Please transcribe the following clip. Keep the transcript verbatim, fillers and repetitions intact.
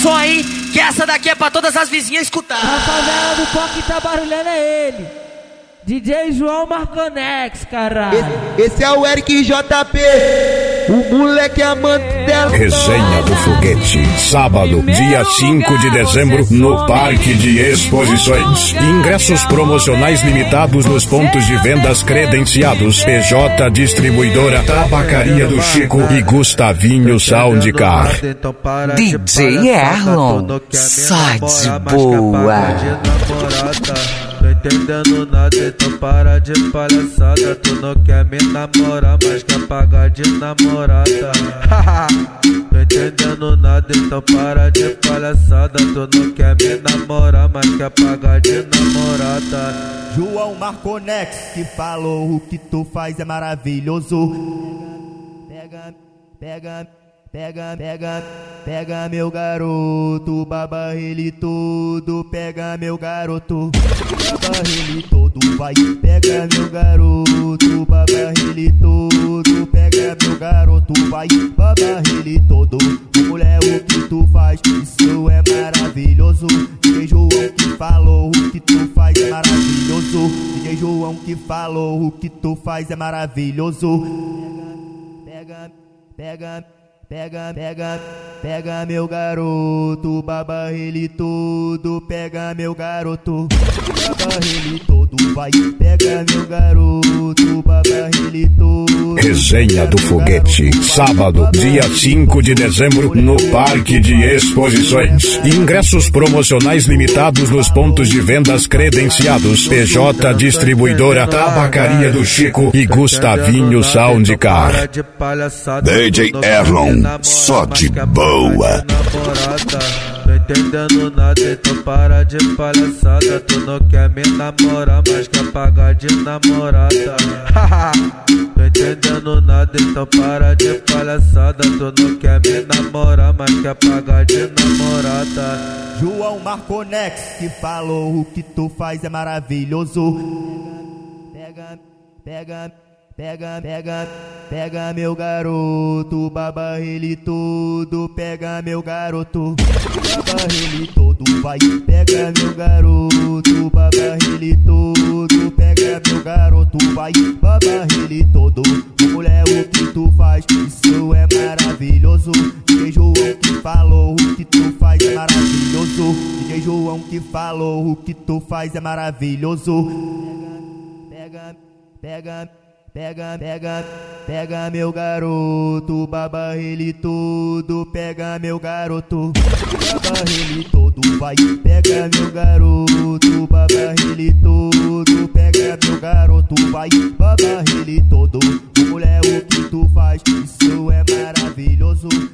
som aí, que essa daqui é pra todas as vizinhas escutar. A favela do Pop tá barulhando é ele, D J João Marconex, caralho. Esse, esse é o Eric J P, o moleque amante dela. Resenha do Foguete, sábado, dia cinco de dezembro, no Parque de Exposições. Ingressos promocionais limitados nos pontos de vendas credenciados. P J Distribuidora, Tabacaria do Chico e Gustavinho Soundcar. D J Erlon, só de boa. Tô entendendo nada, então para de palhaçada. Tu não quer me namorar, mas quer pagar de namorada. Tô entendendo nada, então para de palhaçada. Tu não quer me namorar, mas quer pagar de namorada. João Marconex que falou: o que tu faz é maravilhoso. Pega, pega, pega, pega, pega meu garoto, baba ele todo, pega meu garoto, baba ele todo, vai, pega meu garoto, baba ele todo, pega meu garoto, vai, baba ele todo. Mulher, o que tu faz, isso é maravilhoso. D J João que falou: o que tu faz é maravilhoso. D J João que falou: o que tu faz é maravilhoso. Pega, pega, pega, pega, pega meu garoto, baba ele todo, pega meu garoto, baba ele todo, vai, pega meu garoto, baba ele todo. Resenha do Foguete, sábado, dia cinco de dezembro, no Parque de Exposições. Ingressos promocionais limitados nos pontos de vendas credenciados. P J Distribuidora, Tabacaria do Chico e Gustavinho Soundcar. D J Erlon, só de boa. Tô entendendo nada, então para de palhaçada. Tu não quer me namorar, mas quer pagar de namorada. Tô entendendo nada, então para de palhaçada. Tu não quer me namorar, mas quer pagar de namorada. João Marconex que falou: o que tu faz é maravilhoso. Pega, pega, pega, pega, pega meu garoto, baba ele todo, pega meu garoto, baba ele todo, vai, pega meu garoto, baba ele todo, pega meu garoto, vai, baba ele todo. Mulher, o que tu faz, isso é maravilhoso. D J João que falou: o que tu faz é maravilhoso. D J João que falou: o que tu faz é maravilhoso. Pega, pega, pega, pega, pega meu garoto, baba ele todo, pega meu garoto, baba ele todo, vai, pega meu garoto, baba ele todo, pega meu garoto, vai, baba ele todo. Mulher, o que tu faz, isso é maravilhoso.